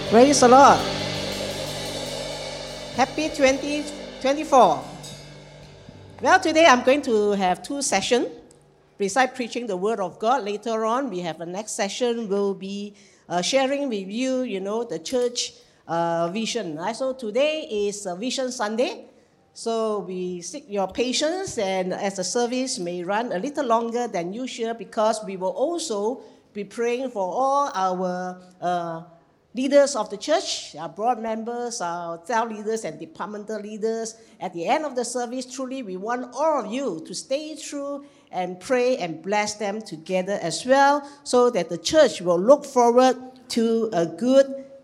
Praise the Lord. Happy 2024. Well, today I'm going to have two sessions. Besides preaching the Word of God, later on we have the next session. We'll be sharing with you, the church vision. So today is Vision Sunday. So we seek your patience, and as the service may run a little longer than usual, because we will also be praying for all our leaders of the church, our board members, our cell leaders and departmental leaders. At the end of the service, truly we want all of you to stay true and pray and bless them together as well, so that the church will look forward to a good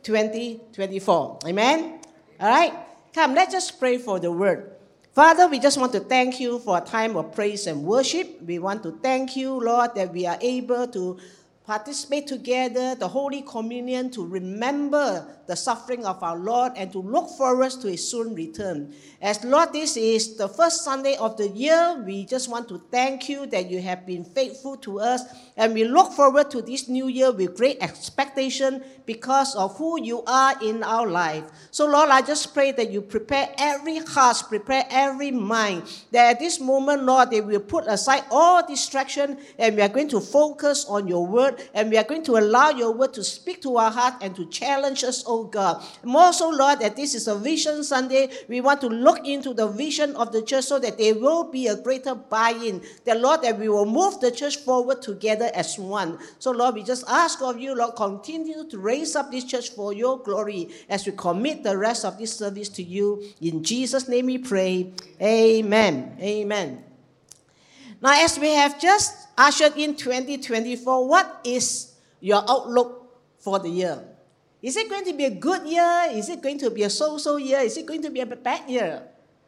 2024. Amen? All right? Come, let's just pray for the word. Father, we just want to thank you for a time of praise and worship. We want to thank you, Lord, that we are able to participate together, the Holy Communion, to remember the suffering of our Lord and to look forward to His soon return. As Lord, this is the first Sunday of the year, we just want to thank you that you have been faithful to us, and we look forward to this new year with great expectation because of who you are in our life. So Lord, I just pray that you prepare every heart, prepare every mind, that at this moment, Lord, they will put aside all distraction, and we are going to focus on your word, and we are going to allow your word to speak to our heart and to challenge us, oh God. More so, Lord, that this is a Vision Sunday, we want to look into the vision of the church so that there will be a greater buy-in. That, Lord, that we will move the church forward together as one. So, Lord, we just ask of you, Lord, continue to raise up this church for your glory as we commit the rest of this service to you. In Jesus' name we pray. Amen. Amen. Now, as we have just ushered in 2024, what is your outlook for the year? Is it going to be a good year? Is it going to be a so-so year? Is it going to be a bad year?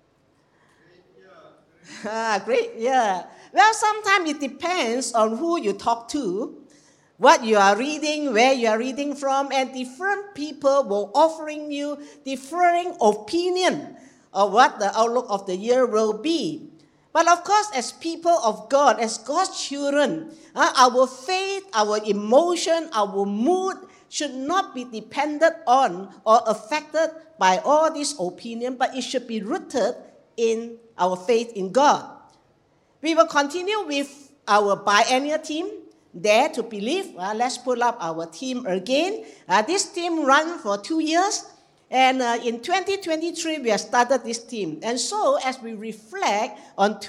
Great year. Well, sometimes it depends on who you talk to, what you are reading, where you are reading from, and different people will offering you differing opinion of what the outlook of the year will be. But of course, as people of God, as God's children, our faith, our emotion, our mood should not be dependent on or affected by all this opinion, but it should be rooted in our faith in God. We will continue with our biennial theme, Dare to Believe. Let's pull up our theme again. This theme ran for 2 years. And in 2023, we have started this theme. And so, as we reflect on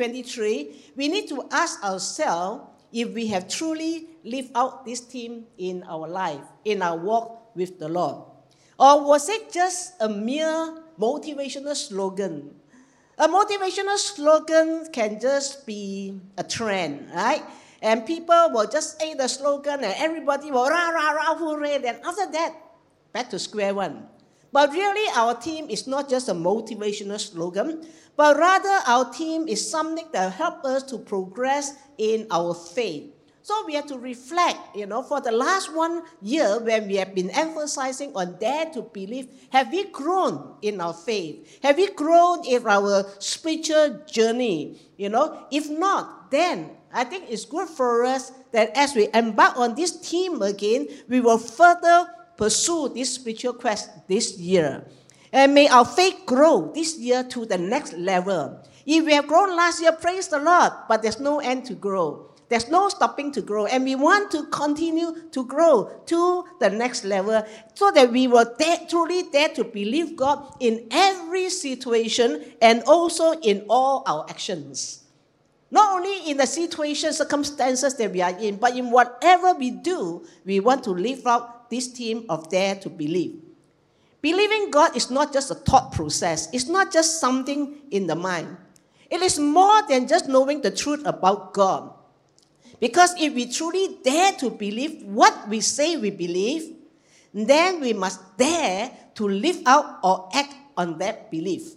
2023, we need to ask ourselves if we have truly lived out this theme in our life, in our walk with the Lord. Or was it just a mere motivational slogan? A motivational slogan can just be a trend, right? And people will just say the slogan and everybody will rah, rah, rah, hooray. Then after that, back to square one. But really, our theme is not just a motivational slogan, but rather our theme is something that helps us to progress in our faith. So we have to reflect, for the last 1 year when we have been emphasizing on Dare to Believe, have we grown in our faith? Have we grown in our spiritual journey? If not, then I think it's good for us that as we embark on this theme again, we will further pursue this spiritual quest this year. And may our faith grow this year to the next level. If we have grown last year, praise the Lord, but there's no end to grow. There's no stopping to grow. And we want to continue to grow to the next level so that we will truly dare to believe God in every situation and also in all our actions. Not only in the situation, circumstances that we are in, but in whatever we do, we want to live out this theme of Dare to Believe. Believing God is not just a thought process. It's not just something in the mind. It is more than just knowing the truth about God. Because if we truly dare to believe what we say we believe, then we must dare to live out or act on that belief.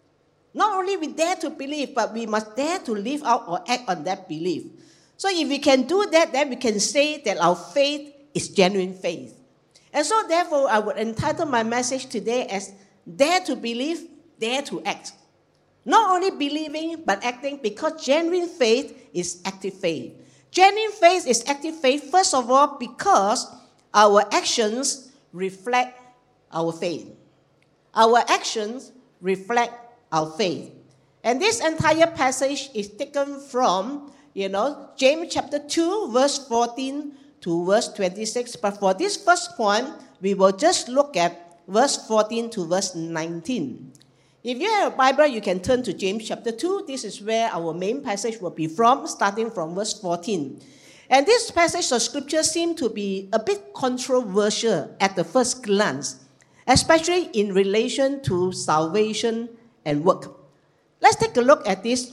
Not only we dare to believe, but we must dare to live out or act on that belief. So if we can do that, then we can say that our faith is genuine faith. And so therefore, I would entitle my message today as Dare to Believe, Dare to Act. Not only believing, but acting, because genuine faith is active faith. Genuine faith is active faith, first of all, because our actions reflect our faith. Our actions reflect our faith. And this entire passage is taken from, James chapter 2, verse 14 to verse 26. But for this first point, we will just look at verse 14 to verse 19. If you have a Bible, you can turn to James chapter 2. This is where our main passage will be from, starting from verse 14. And this passage of scripture seems to be a bit controversial at the first glance, especially in relation to salvation and work. Let's take a look at this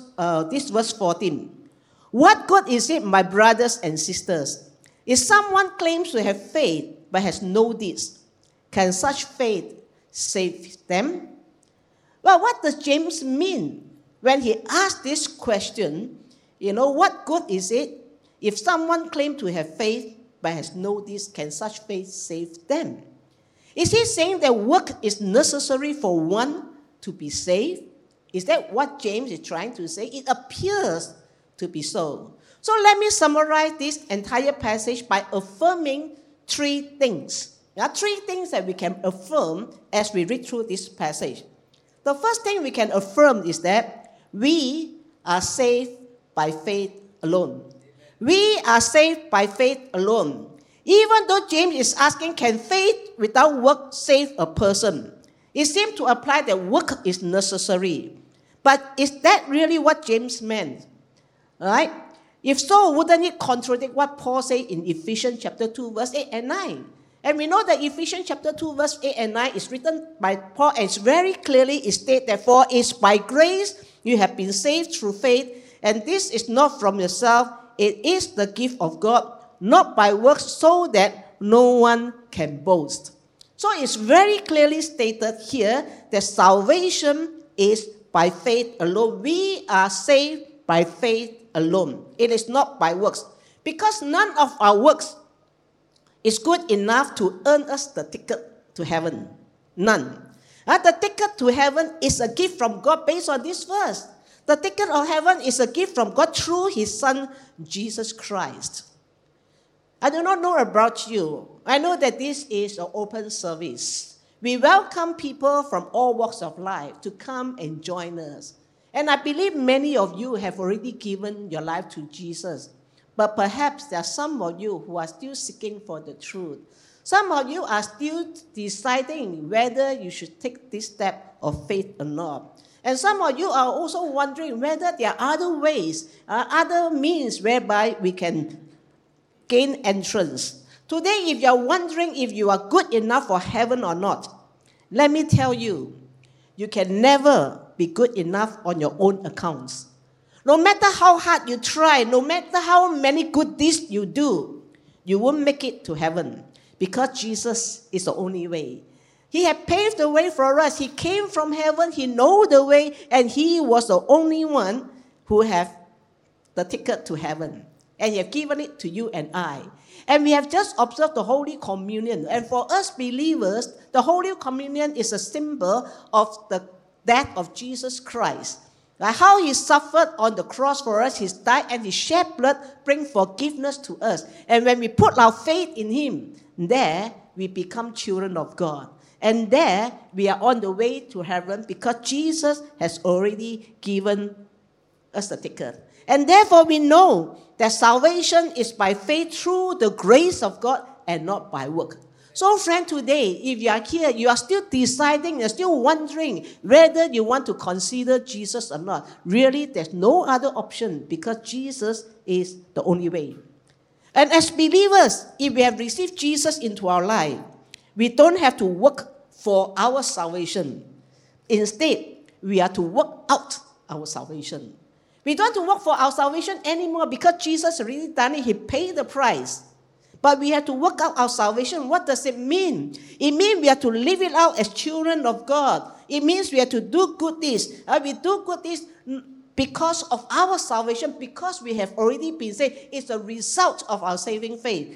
verse 14. What good is it, my brothers and sisters, if someone claims to have faith but has no deeds? Can such faith save them? Well, what does James mean when he asks this question? What good is it if someone claims to have faith but has no deeds? Can such faith save them? Is he saying that work is necessary for one to be saved? Is that what James is trying to say? It appears to be so. So let me summarize this entire passage by affirming three things. There are three things that we can affirm as we read through this passage. The first thing we can affirm is that we are saved by faith alone. We are saved by faith alone. Even though James is asking, can faith without work save a person? It seems to apply that work is necessary. But is that really what James meant? All right? If so, wouldn't it contradict what Paul said in Ephesians chapter 2, verse 8 and 9? And we know that Ephesians chapter 2, verse 8 and 9 is written by Paul, and it's very clearly stated that for it's by grace you have been saved through faith, and this is not from yourself, it is the gift of God, not by works, so that no one can boast. So it's very clearly stated here that salvation is by faith alone. We are saved by faith alone. It is not by works. Because none of our works is good enough to earn us the ticket to heaven. None. The ticket to heaven is a gift from God based on this verse. The ticket of heaven is a gift from God through His Son, Jesus Christ. I do not know about you. I know that this is an open service. We welcome people from all walks of life to come and join us. And I believe many of you have already given your life to Jesus. But perhaps there are some of you who are still seeking for the truth. Some of you are still deciding whether you should take this step of faith or not. And some of you are also wondering whether there are other ways, other means whereby we can gain entrance. Today, if you are wondering if you are good enough for heaven or not, let me tell you, you can never be good enough on your own accounts. No matter how hard you try, no matter how many good deeds you do, you won't make it to heaven because Jesus is the only way. He had paved the way for us. He came from heaven. He knows the way, and He was the only one who have the ticket to heaven. And He has given it to you and I. And we have just observed the Holy Communion. And for us believers, the Holy Communion is a symbol of the death of Jesus Christ. Like how He suffered on the cross for us, He died, and His shed blood brings forgiveness to us. And when we put our faith in Him, there we become children of God. And there we are on the way to heaven because Jesus has already given us the ticket. And therefore we know that salvation is by faith through the grace of God and not by work. So friend, today, if you are here, you are still deciding, you're still wondering whether you want to consider Jesus or not. Really, there's no other option because Jesus is the only way. And as believers, if we have received Jesus into our life, we don't have to work for our salvation. Instead, we are to work out our salvation. We don't have to work for our salvation anymore because Jesus already done it. He paid the price. But we have to work out our salvation. What does it mean? It means we have to live it out as children of God. It means we have to do good deeds. We do good deeds because of our salvation, because we have already been saved. It's a result of our saving faith,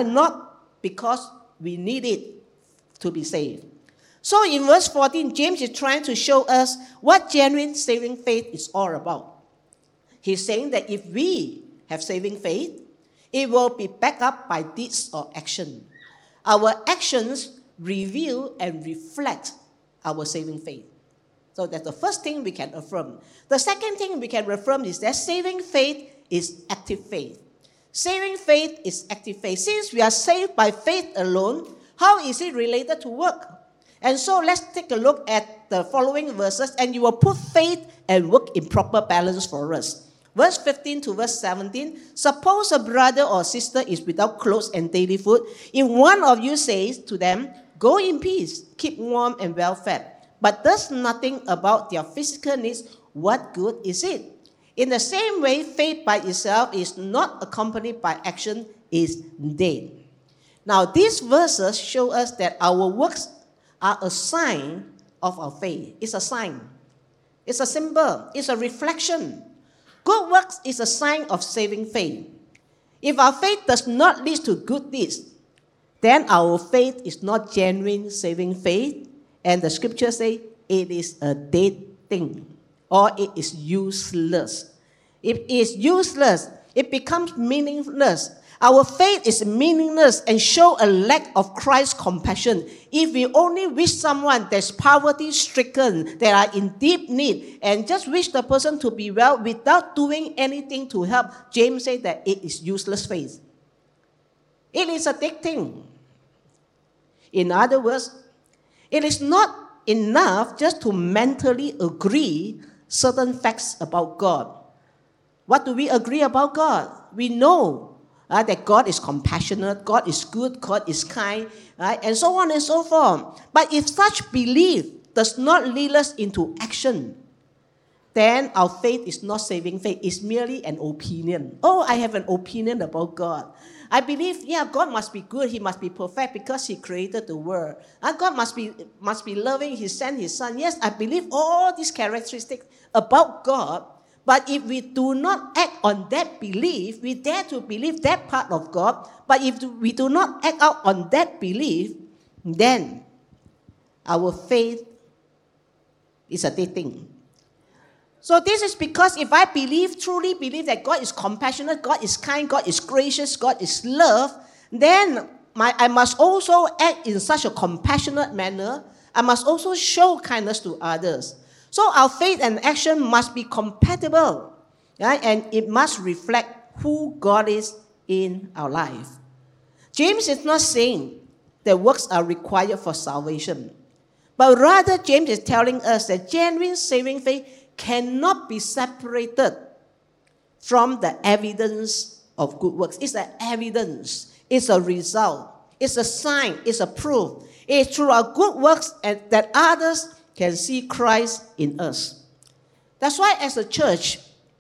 not because we need it to be saved. So in verse 14, James is trying to show us what genuine saving faith is all about. He's saying that if we have saving faith, it will be backed up by deeds or action. Our actions reveal and reflect our saving faith. So that's the first thing we can affirm. The second thing we can affirm is that saving faith is active faith. Saving faith is active faith. Since we are saved by faith alone, how is it related to work? And so let's take a look at the following verses, and you will put faith and work in proper balance for us. Verse 15 to verse 17, suppose a brother or sister is without clothes and daily food. If one of you says to them, go in peace, keep warm and well fed, but does nothing about their physical needs, what good is it? In the same way, faith by itself is not accompanied by action, is dead. Now, these verses show us that our works are a sign of our faith. It's a sign. It's a symbol. It's a reflection. Good works is a sign of saving faith. If our faith does not lead to good deeds, then our faith is not genuine saving faith, and the scriptures say it is a dead thing, or it is useless. If it is useless, it becomes meaningless. Our faith is meaningless and show a lack of Christ's compassion. If we only wish someone that's poverty-stricken, that are in deep need, and just wish the person to be well without doing anything to help, James said that it is useless faith. It is a dead thing. In other words, it is not enough just to mentally agree certain facts about God. What do we agree about God? We know that God is compassionate, God is good, God is kind, right? And so on and so forth. But if such belief does not lead us into action, then our faith is not saving faith. It's merely an opinion. Oh, I have an opinion about God. I believe, God must be good. He must be perfect because He created the world. God must be loving. He sent His Son. Yes, I believe all these characteristics about God. But if we do not act on that belief, we dare to believe that part of God, but if we do not act out on that belief, then our faith is a dead thing. So this is because if I truly believe that God is compassionate, God is kind, God is gracious, God is love, then I must also act in such a compassionate manner. I must also show kindness to others. So our faith and action must be compatible, right? And it must reflect who God is in our life. James is not saying that works are required for salvation, but rather James is telling us that genuine saving faith cannot be separated from the evidence of good works. It's an evidence, it's a result, it's a sign, it's a proof. It's through our good works that others can see Christ in us. That's why as a church,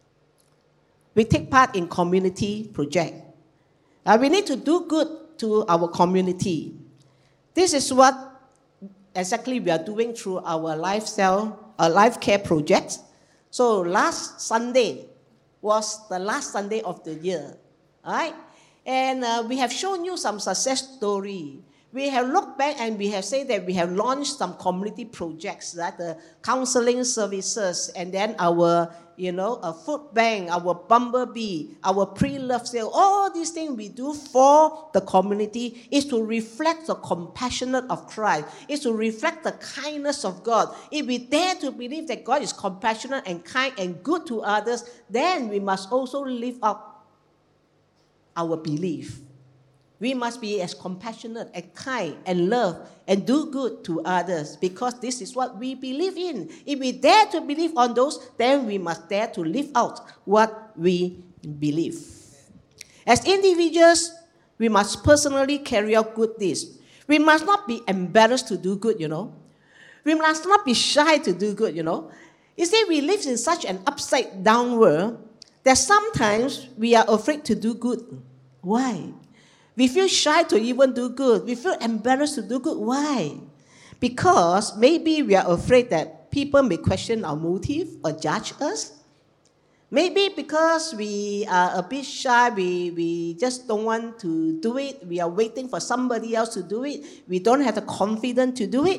we take part in community project. We need to do good to our community. This is what exactly we are doing through our life care project. So last Sunday was the last Sunday of the year, all right? And we have shown you some success story. We have looked back and we have said that we have launched some community projects, that the counseling services, and then our, a food bank, our bumblebee, our pre-love sale, all these things we do for the community is to reflect the compassion of Christ, is to reflect the kindness of God. If we dare to believe that God is compassionate and kind and good to others, then we must also live up our belief. We must be as compassionate and kind and love and do good to others because this is what we believe in. If we dare to believe on those, then we must dare to live out what we believe. As individuals, we must personally carry out good deeds. We must not be embarrassed to do good, We must not be shy to do good, You see, we live in such an upside-down world that sometimes we are afraid to do good. Why? We feel shy to even do good. We feel embarrassed to do good. Why? Because maybe we are afraid that people may question our motive or judge us. Maybe because we are a bit shy, we just don't want to do it. We are waiting for somebody else to do it. We don't have the confidence to do it.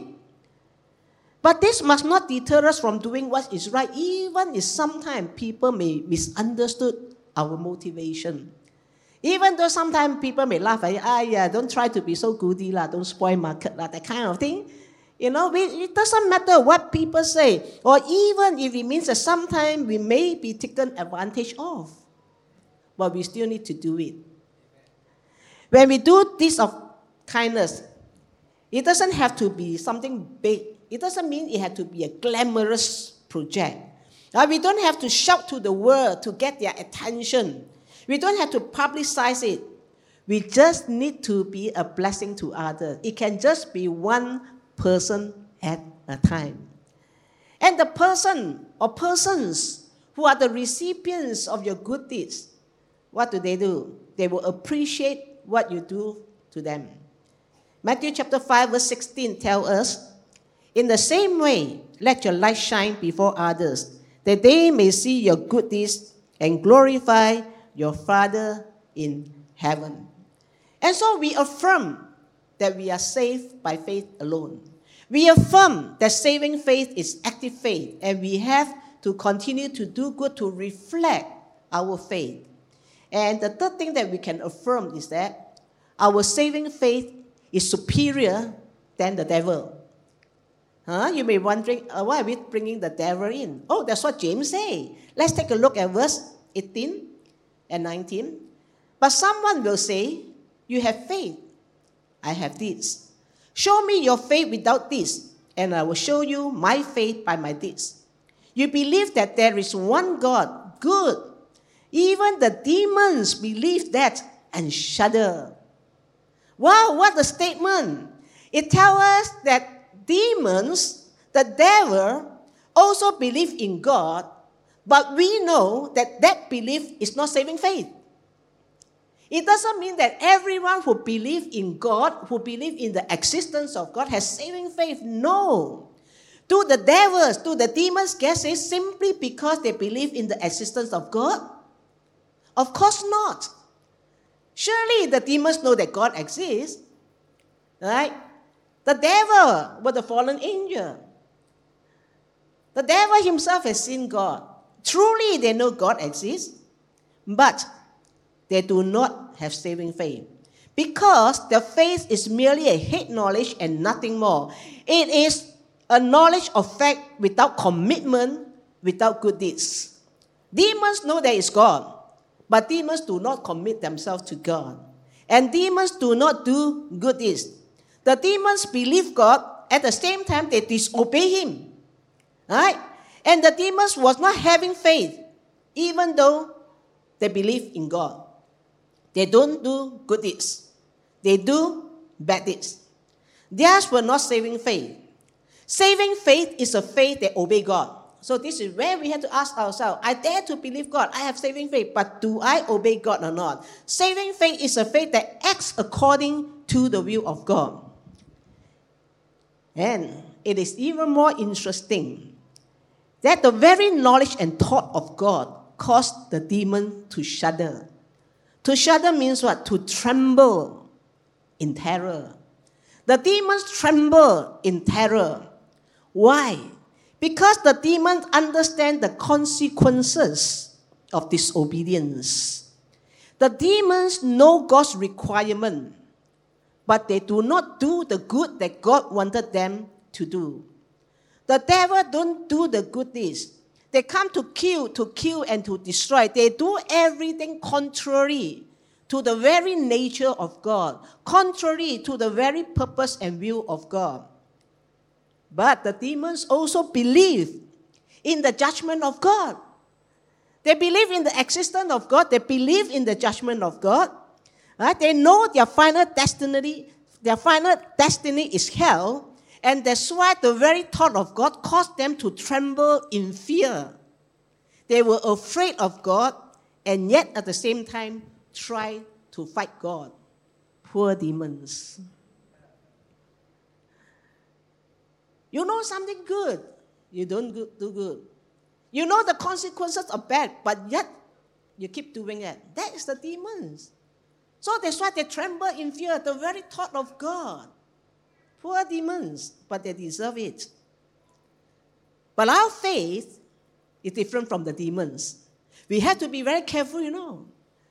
But this must not deter us from doing what is right, even if sometimes people may misunderstood our motivation. Even though sometimes people may laugh at you, don't try to be so goody, don't spoil market, that kind of thing. It doesn't matter what people say, or even if it means that sometimes we may be taken advantage of, but we still need to do it. When we do this of kindness, it doesn't have to be something big. It doesn't mean it has to be a glamorous project. We don't have to shout to the world to get their attention. We don't have to publicize it. We just need to be a blessing to others. It can just be one person at a time. And the person or persons who are the recipients of your good deeds, what do? They will appreciate what you do to them. Matthew chapter 5 verse 16 tells us, in the same way, let your light shine before others, that they may see your good deeds and glorify your Father in heaven. And so we affirm that we are saved by faith alone. We affirm that saving faith is active faith, and we have to continue to do good to reflect our faith. And the third thing that we can affirm is that our saving faith is superior than the devil. You may be wondering, why are we bringing the devil in? Oh, that's what James says. Let's take a look at verse 18 and 19. But someone will say, you have faith, I have deeds. Show me your faith without deeds, and I will show you my faith by my deeds. You believe that there is one God, good. Even the demons believe that and shudder. Wow, what a statement. It tells us that demons, the devil, also believe in God, but we know that that belief is not saving faith. It doesn't mean that everyone who believes in God, who believes in the existence of God, has saving faith. No. Do the devils, do the demons get saved simply because they believe in the existence of God? Of course not. Surely the demons know that God exists, right? The devil was a fallen angel. The devil himself has seen God. Truly they know God exists, but they do not have saving faith, because their faith is merely a head knowledge and nothing more. It is a knowledge of fact without commitment, without good deeds. Demons know there is God, but demons do not commit themselves to God. And demons do not do good deeds. The demons believe God, at the same time they disobey Him. Right? And the demons was not having faith, even though they believe in God. They don't do good deeds. They do bad deeds. Theirs were not saving faith. Saving faith is a faith that obeys God. So this is where we have to ask ourselves, I dare to believe God, I have saving faith, but do I obey God or not? Saving faith is a faith that acts according to the will of God. And it is even more interesting that the very knowledge and thought of God caused the demon to shudder. To shudder means what? To tremble in terror. The demons tremble in terror. Why? Because the demons understand the consequences of disobedience. The demons know God's requirement, but they do not do the good that God wanted them to do. The devil don't do the good deeds. They come to kill and to destroy. They do everything contrary to the very nature of God, contrary to the very purpose and will of God. But the demons also believe in the judgment of God. They believe in the existence of God. They believe in the judgment of God. Right? They know their final destiny is hell. And that's why the very thought of God caused them to tremble in fear. They were afraid of God, and yet at the same time try to fight God. Poor demons. You know something good, you don't do good. You know the consequences are bad, but yet you keep doing it. That is the demons. So that's why they tremble in fear at the very thought of God. Poor demons, but they deserve it. But our faith is different from the demons. We have to be very careful,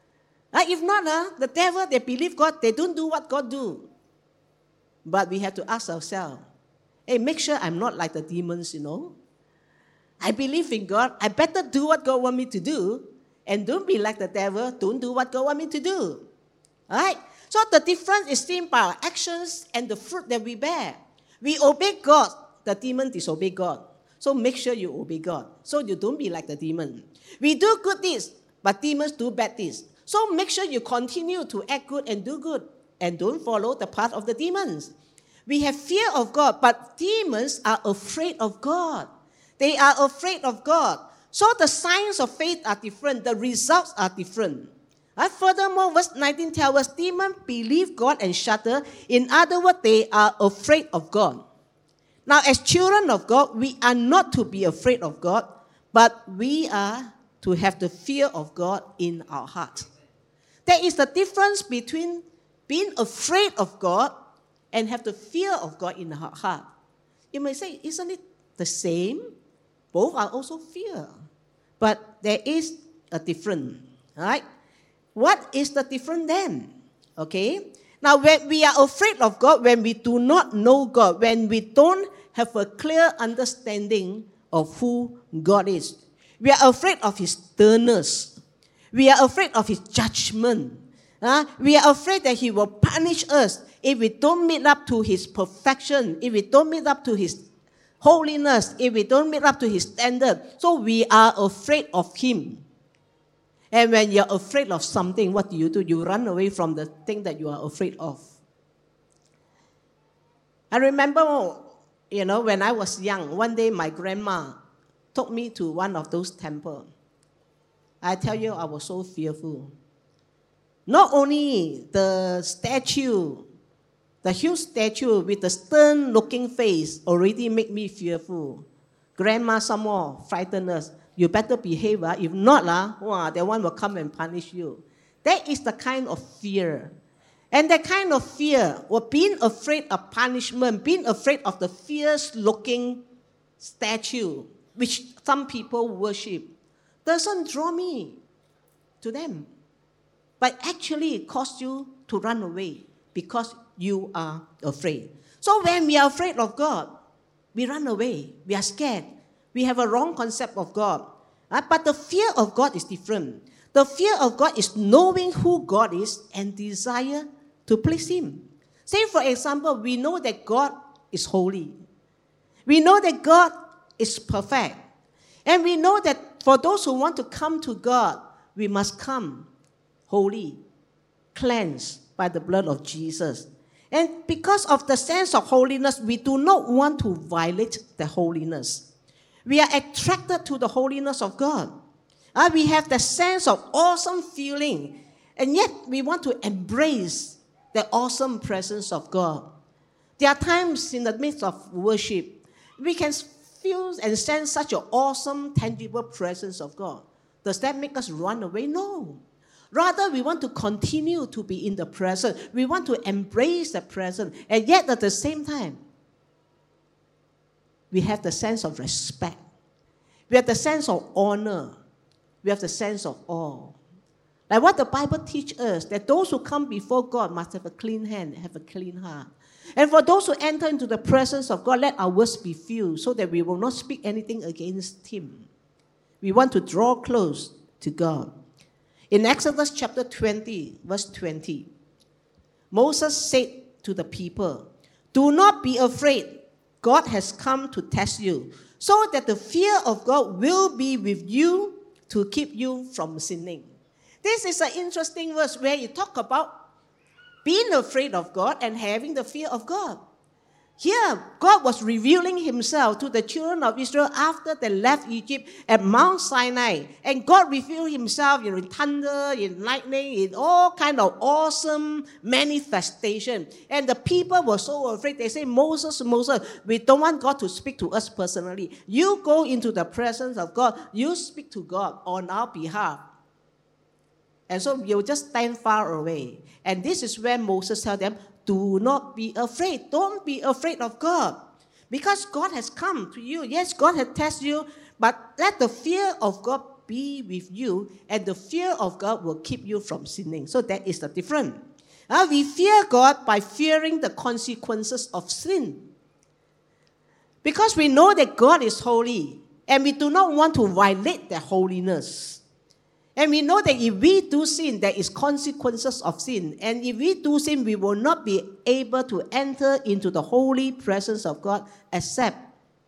If not, the devil, they believe God, they don't do what God do. But we have to ask ourselves, hey, make sure I'm not like the demons, I believe in God. I better do what God wants me to do. And don't be like the devil. Don't do what God wants me to do. All right? So the difference is seen by our actions and the fruit that we bear. We obey God. The demon disobey God. So make sure you obey God. So you don't be like the demon. We do good deeds, but demons do bad deeds. So make sure you continue to act good and do good. And don't follow the path of the demons. We have fear of God, but demons are afraid of God. They are afraid of God. So the signs of faith are different. The results are different. Furthermore, verse 19 tells us, demons believe God and shudder. In other words, they are afraid of God. Now, as children of God, we are not to be afraid of God, but we are to have the fear of God in our heart. There is a difference between being afraid of God and have the fear of God in our heart. You may say, isn't it the same? Both are also fear. But there is a difference. All right? What is the difference then? Okay? Now, when we are afraid of God, when we do not know God, when we don't have a clear understanding of who God is, we are afraid of His sternness. We are afraid of His judgment. We are afraid that He will punish us if we don't meet up to His perfection, if we don't meet up to His holiness, if we don't meet up to His standard. So we are afraid of Him. And when you're afraid of something, what do? You run away from the thing that you are afraid of. I remember, when I was young, one day my grandma took me to one of those temples. I tell you, I was so fearful. Not only the statue, the huge statue with the stern-looking face already made me fearful. Grandma some more frightened us. You better behave. If not, that one will come and punish you. That is the kind of fear. And that kind of fear, or being afraid of punishment, being afraid of the fierce-looking statue, which some people worship, doesn't draw me to them. But actually it causes you to run away because you are afraid. So when we are afraid of God, we run away. We are scared. We have a wrong concept of God. But the fear of God is different. The fear of God is knowing who God is and desire to please Him. Say, for example, we know that God is holy. We know that God is perfect. And we know that for those who want to come to God, we must come holy, cleansed by the blood of Jesus. And because of the sense of holiness, we do not want to violate the holiness. We are attracted to the holiness of God. We have the sense of awesome feeling, and yet we want to embrace the awesome presence of God. There are times in the midst of worship, we can feel and sense such an awesome, tangible presence of God. Does that make us run away? No. Rather, we want to continue to be in the presence. We want to embrace the presence. And yet, at the same time, we have the sense of respect. We have the sense of honor. We have the sense of awe. Like what the Bible teaches us, that those who come before God must have a clean hand, have a clean heart. And for those who enter into the presence of God, let our words be few, so that we will not speak anything against Him. We want to draw close to God. In Exodus chapter 20, verse 20, Moses said to the people, "Do not be afraid. God has come to test you, so that the fear of God will be with you to keep you from sinning." This is an interesting verse where you talk about being afraid of God and having the fear of God. Here, God was revealing Himself to the children of Israel after they left Egypt at Mount Sinai. And God revealed Himself in thunder, in lightning, in all kind of awesome manifestation. And the people were so afraid. They say, "Moses, Moses, we don't want God to speak to us personally. You go into the presence of God. You speak to God on our behalf." And so you'll just stand far away. And this is where Moses tells them, do not be afraid. Don't be afraid of God. Because God has come to you. Yes, God has tested you, but let the fear of God be with you, and the fear of God will keep you from sinning. So that is the difference. We fear God by fearing the consequences of sin. Because we know that God is holy, and we do not want to violate that holiness. And we know that if we do sin, there is consequences of sin. And if we do sin, we will not be able to enter into the holy presence of God except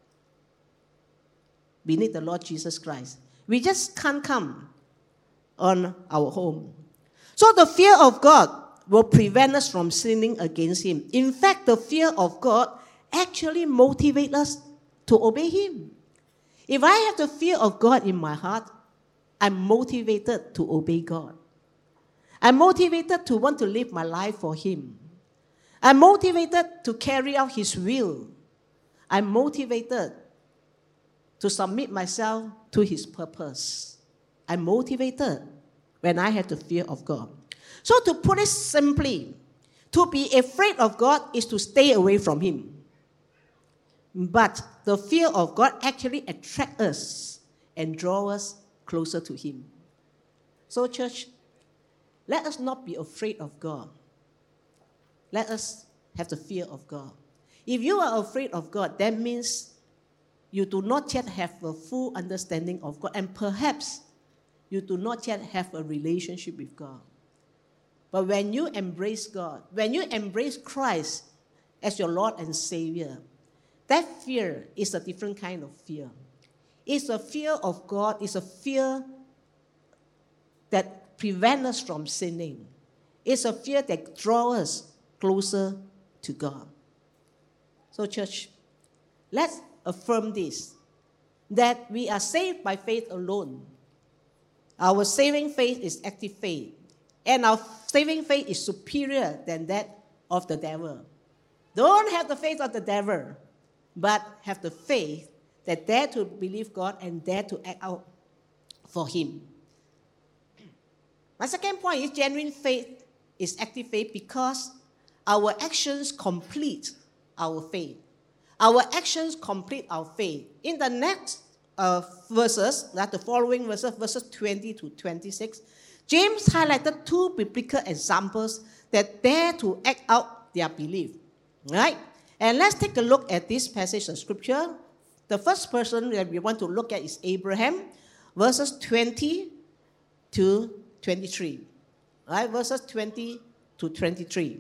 beneath the Lord Jesus Christ. We just can't come on our own. So the fear of God will prevent us from sinning against Him. In fact, the fear of God actually motivates us to obey Him. If I have the fear of God in my heart, I'm motivated to obey God. I'm motivated to want to live my life for Him. I'm motivated to carry out His will. I'm motivated to submit myself to His purpose. I'm motivated when I have the fear of God. So to put it simply, to be afraid of God is to stay away from Him. But the fear of God actually attracts us and draws us closer to Him. So church, let us not be afraid of God. Let us have the fear of God. If you are afraid of God, that means you do not yet have a full understanding of God, and perhaps you do not yet have a relationship with God. But when you embrace God, when you embrace Christ as your Lord and Savior, that fear is a different kind of fear. It's a fear of God. It's a fear that prevents us from sinning. It's a fear that draws us closer to God. So church, let's affirm this, that we are saved by faith alone. Our saving faith is active faith, and our saving faith is superior than that of the devil. Don't have the faith of the devil, but have the faith that dare to believe God and dare to act out for Him. My second point is genuine faith is active faith because our actions complete our faith. Our actions complete our faith. In the next verses, the following verses 20 to 26, James highlighted two biblical examples that dare to act out their belief. Right? And let's take a look at this passage of Scripture. The first person that we want to look at is Abraham, verses 20 to 23. Right? Verses 20 to 23.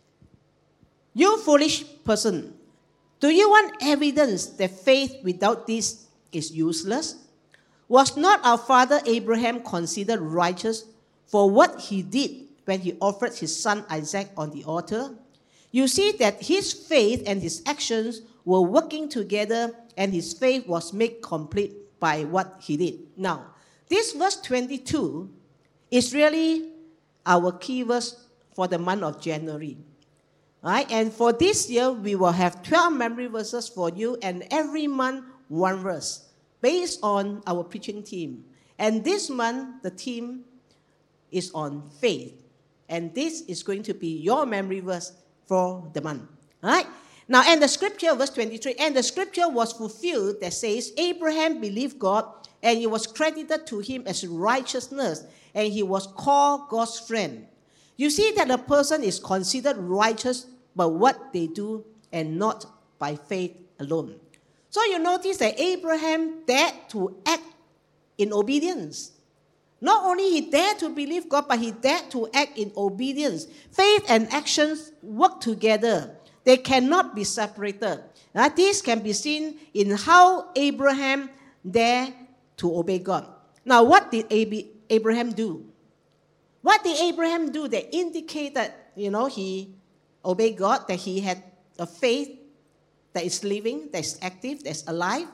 You foolish person, do you want evidence that faith without this is useless? Was not our father Abraham considered righteous for what he did when he offered his son Isaac on the altar? You see that his faith and his actions were working together, and his faith was made complete by what he did. Now, this verse 22 is really our key verse for the month of January. Right? And for this year, we will have 12 memory verses for you, and every month, one verse, based on our preaching theme. And this month, the theme is on faith. And this is going to be your memory verse for the month. All right? Now, and the scripture, verse 23, and the scripture was fulfilled that says, Abraham believed God, and it was credited to him as righteousness, and he was called God's friend. You see that a person is considered righteous by what they do and not by faith alone. So you notice that Abraham dared to act in obedience. Not only he dared to believe God, but he dared to act in obedience. Faith and actions work together. They cannot be separated. Now, this can be seen in how Abraham dared to obey God. Now, what did Abraham do? What did Abraham do that indicated, he obeyed God, that he had a faith that is living, that is active, that is alive?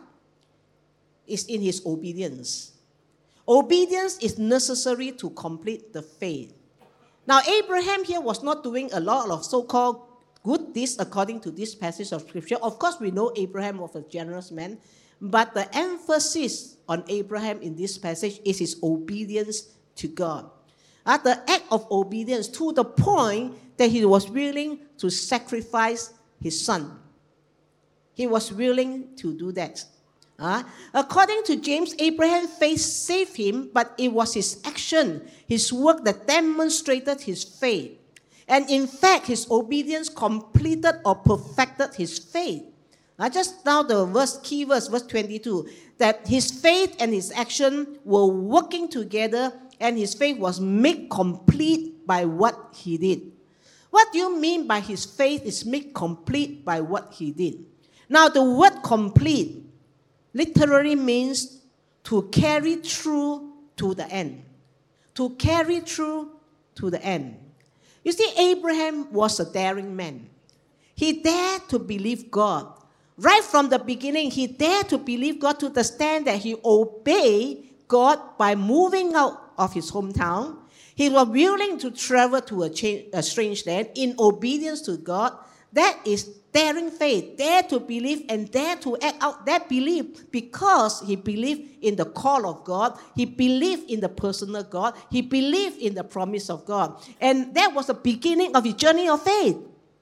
Is in his obedience. Obedience is necessary to complete the faith. Now, Abraham here was not doing a lot of so-called good deeds according to this passage of Scripture. Of course, we know Abraham was a generous man, but the emphasis on Abraham in this passage is his obedience to God. The act of obedience to the point that he was willing to sacrifice his son. He was willing to do that. According to James, Abraham's faith saved him, but it was his action, his work that demonstrated his faith. And in fact, his obedience completed or perfected his faith. Just now the key verse 22, that his faith and his action were working together, and his faith was made complete by what he did. What do you mean by his faith is made complete by what he did? Now, the word complete literally means to carry through to the end. To carry through to the end. You see, Abraham was a daring man. He dared to believe God. Right from the beginning, he dared to believe God to the extent that he obeyed God by moving out of his hometown. He was willing to travel to a strange land in obedience to God. That is daring faith. Dare to believe and dare to act out that belief because he believed in the call of God. He believed in the personal God. He believed in the promise of God. And that was the beginning of his journey of faith.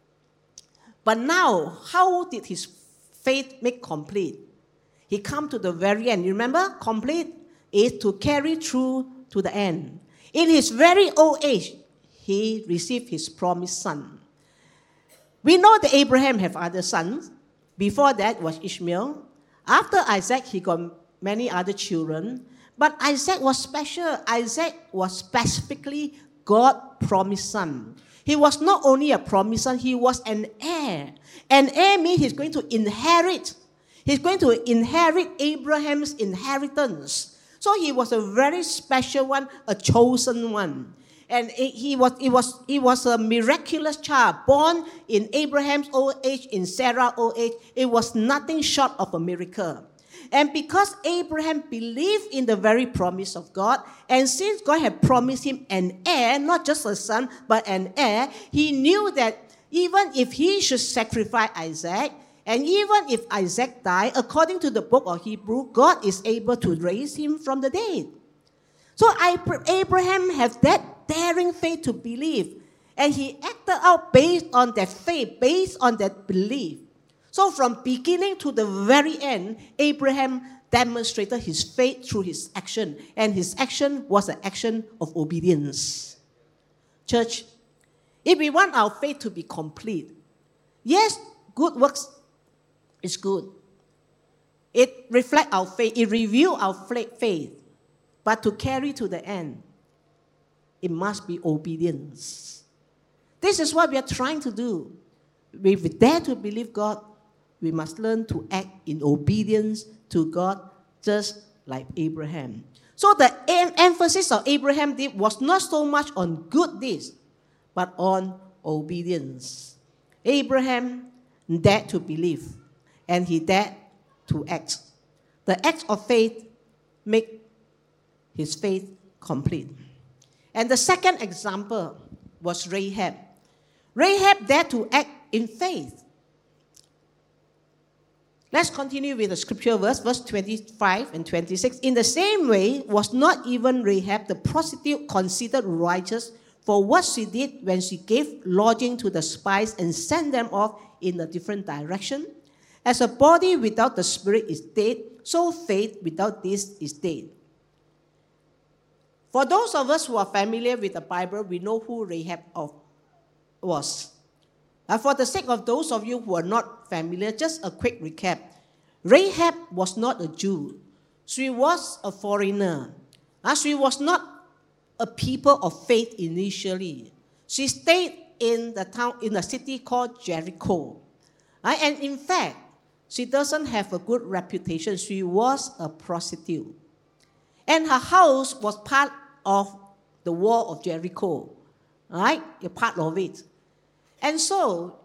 But now, how did his faith make complete? He come to the very end. You remember? Complete is to carry through to the end. In his very old age, he received his promised son. We know that Abraham had other sons. Before that was Ishmael. After Isaac, he got many other children. But Isaac was special. Isaac was specifically God's promised son. He was not only a promised son, he was an heir. An heir means he's going to inherit. He's going to inherit Abraham's inheritance. So he was a very special one, a chosen one. And he was a miraculous child, born in Abraham's old age, in Sarah's old age. It was nothing short of a miracle. And because Abraham believed in the very promise of God, and since God had promised him an heir, not just a son, but an heir, he knew that even if he should sacrifice Isaac, and even if Isaac died, according to the book of Hebrews, God is able to raise him from the dead. So Abraham had that daring faith to believe, and he acted out based on that faith, based on that belief. So from beginning to the very end, Abraham demonstrated his faith through his action, and his action was an action of obedience. Church, if we want our faith to be complete, yes, good works is good. It reflects our faith, it reveals our faith. But to carry to the end, it must be obedience. This is what we are trying to do. If we dare to believe God, we must learn to act in obedience to God, just like Abraham. So the emphasis of Abraham did was not so much on good deeds, but on obedience. Abraham dared to believe, and he dared to act. The act of faith made his faith complete. And the second example was Rahab. Rahab dared to act in faith. Let's continue with the scripture verse 25 and 26. In the same way, was not even Rahab the prostitute considered righteous for what she did when she gave lodging to the spies and sent them off in a different direction? As a body without the spirit is dead, so faith without this is dead. For those of us who are familiar with the Bible, we know who Rahab was. For the sake of those of you who are not familiar, just a quick recap. Rahab was not a Jew. She was a foreigner. She was not a people of faith initially. She stayed in the town, in a city called Jericho. And in fact, she doesn't have a good reputation. She was a prostitute. And her house was part of the wall of Jericho. Right? A part of it. And so,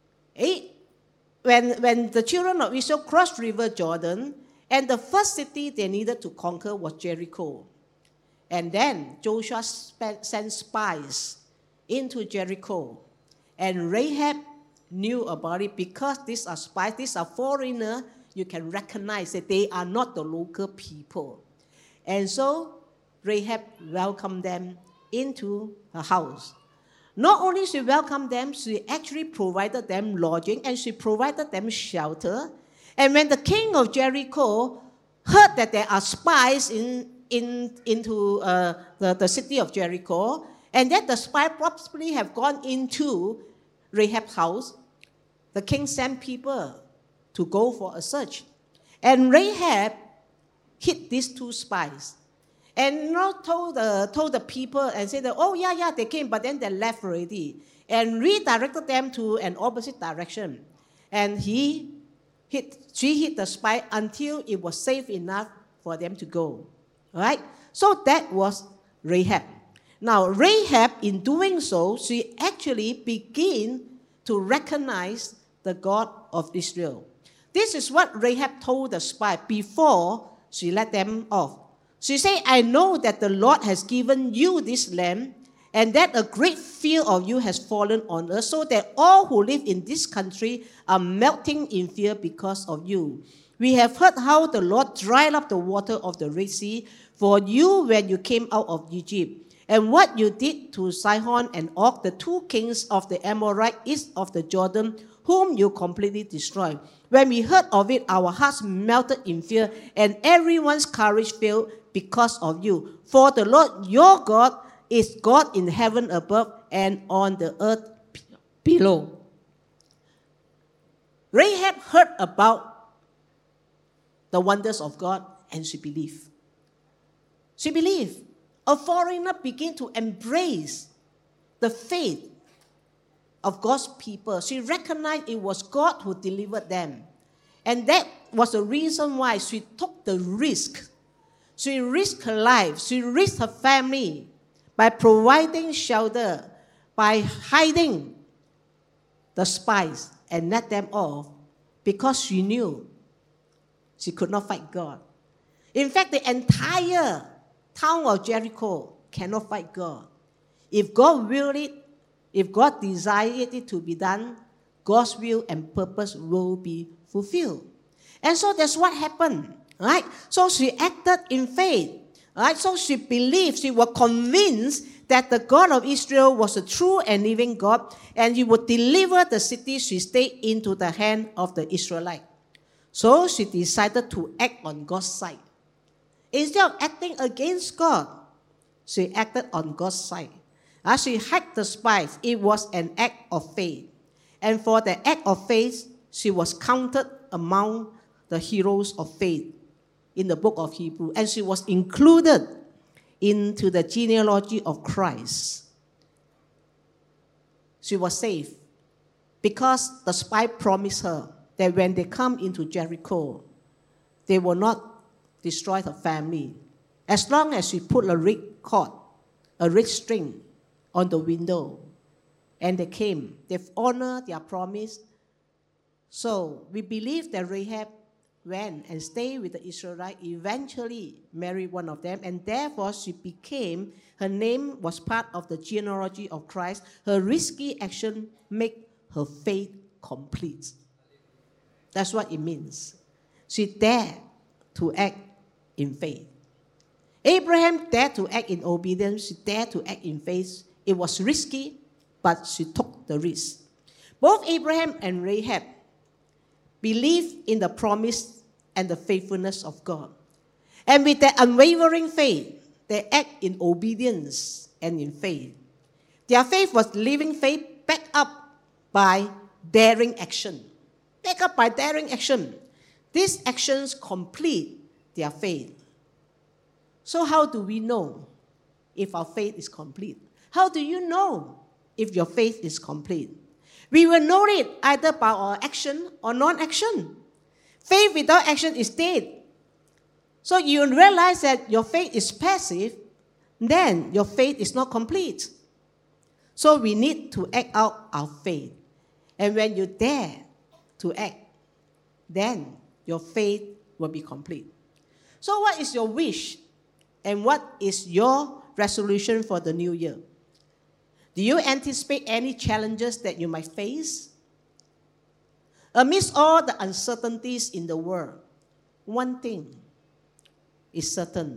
when the children of Israel crossed River Jordan, and the first city they needed to conquer was Jericho. And then Joshua sent spies into Jericho. And Rahab knew about it because these are spies, these are foreigners. You can recognize that they are not the local people. And so Rahab welcomed them into her house. Not only she welcomed them, she actually provided them lodging and she provided them shelter. And when the king of Jericho heard that there are spies into the city of Jericho, and that the spy probably have gone into Rahab's house, the king sent people to go for a search. And Rahab hit these two spies. And told the people and said that, oh, yeah, they came, but then they left already. And redirected them to an opposite direction. And she hit the spy until it was safe enough for them to go. All right? So that was Rahab. Now, Rahab, in doing so, she actually began to recognize the God of Israel. This is what Rahab told the spy before she let them off. She said, I know that the Lord has given you this land, and that a great fear of you has fallen on us, so that all who live in this country are melting in fear because of you. We have heard how the Lord dried up the water of the Red Sea for you when you came out of Egypt, and what you did to Sihon and Og, the two kings of the Amorite east of the Jordan, whom you completely destroyed. When we heard of it, our hearts melted in fear, and everyone's courage failed because of you. For the Lord your God is God in heaven above and on the earth below. Rahab heard about the wonders of God, and she believed. She believed. A foreigner began to embrace the faith of God's people. She recognized it was God who delivered them. And that was the reason why she took the risk. She risked her life. She risked her family by providing shelter, by hiding the spies and let them off, because she knew she could not fight God. In fact, the entire town of Jericho cannot fight God. If God willed it, if God desired it to be done, God's will and purpose will be fulfilled. And so that's what happened, right? So she acted in faith, right? So she believed, she was convinced that the God of Israel was a true and living God, and he would deliver the city she stayed into the hand of the Israelites. So she decided to act on God's side. Instead of acting against God, she acted on God's side. As she hacked the spies, it was an act of faith. And for the act of faith, she was counted among the heroes of faith in the book of Hebrews. And she was included into the genealogy of Christ. She was safe because the spy promised her that when they come into Jericho, they will not destroy her family. As long as she put a red cord, a red string on the window, and they came. They've honored their promise. So we believe that Rahab went and stayed with the Israelites, eventually married one of them, and therefore she became, her name was part of the genealogy of Christ. Her risky action made her faith complete. That's what it means. She dared to act in faith. Abraham dared to act in obedience. She dared to act in faith. It was risky, but she took the risk. Both Abraham and Rahab believed in the promise and the faithfulness of God. And with their unwavering faith, they act in obedience and in faith. Their faith was living faith backed up by daring action. Backed up by daring action. These actions complete their faith. So how do we know if our faith is complete? How do you know if your faith is complete? We will know it either by our action or non-action. Faith without action is dead. So you realize that your faith is passive, then your faith is not complete. So we need to act out our faith. And when you dare to act, then your faith will be complete. So what is your wish? And what is your resolution for the new year? Do you anticipate any challenges that you might face? Amidst all the uncertainties in the world, one thing is certain.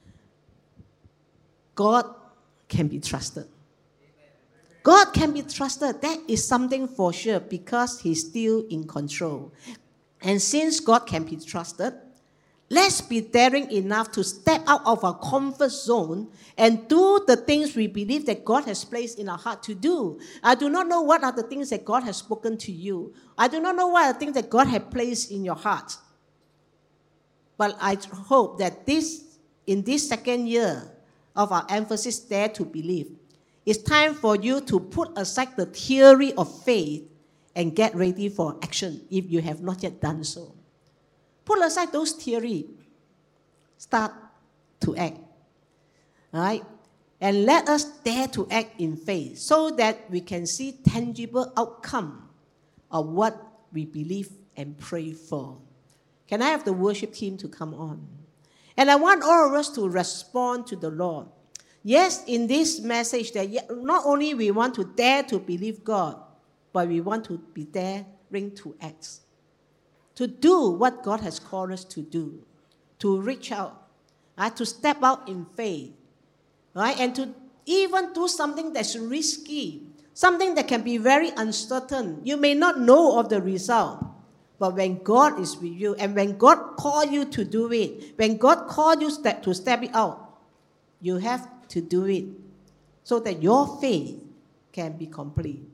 God can be trusted. God can be trusted. That is something for sure because He's still in control. And since God can be trusted, Let's be daring enough to step out of our comfort zone and do the things we believe that God has placed in our heart to do. I do not know what are the things that God has spoken to you. I do not know what are the things that God has placed in your heart. But I hope that in this second year of our emphasis Dare to Believe, it's time for you to put aside the theory of faith and get ready for action if you have not yet done so. Put aside those theories. Start to act. All right? And let us dare to act in faith so that we can see tangible outcome of what we believe and pray for. Can I have the worship team to come on? And I want all of us to respond to the Lord. Yes, in this message, that not only we want to dare to believe God, but we want to be daring to act. To do what God has called us to do, to reach out, to step out in faith, right? And to even do something that's risky, something that can be very uncertain. You may not know of the result, but when God is with you and when God calls you to do it, when God calls you to step it out, you have to do it so that your faith can be complete.